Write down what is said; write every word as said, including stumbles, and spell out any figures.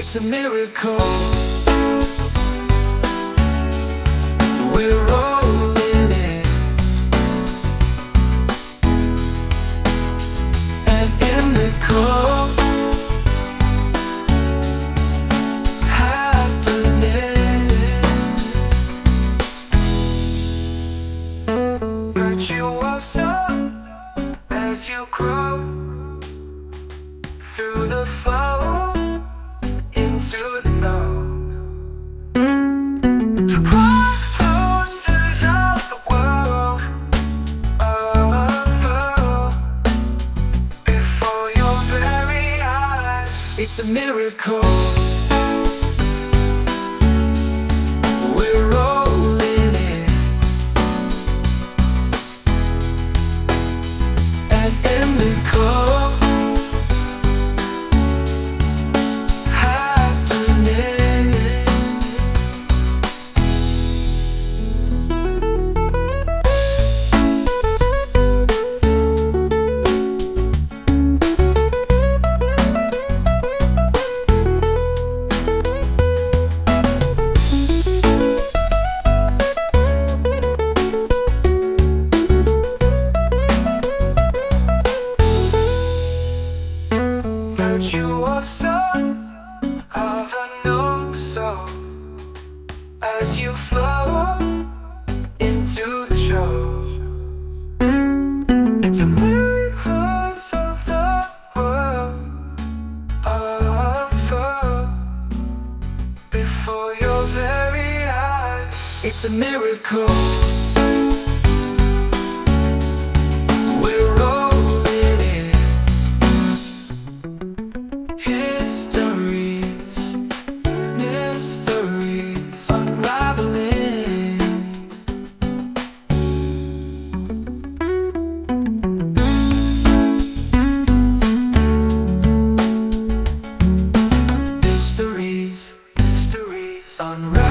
It's a miracle. We're rolling in an miracle happening. Virtual sun as you grow through the flow into the know. To break thunders of the world, oh, before your very eyes. It's a miracle. We're rolling in an miracle. Virtual son of a known soul as you flow into the show. It's a miracle of the world, oh, before your very eyes. It's a miracle. We're rolling in histories, mysteries unraveling. Mysteries, mysteries unraveling.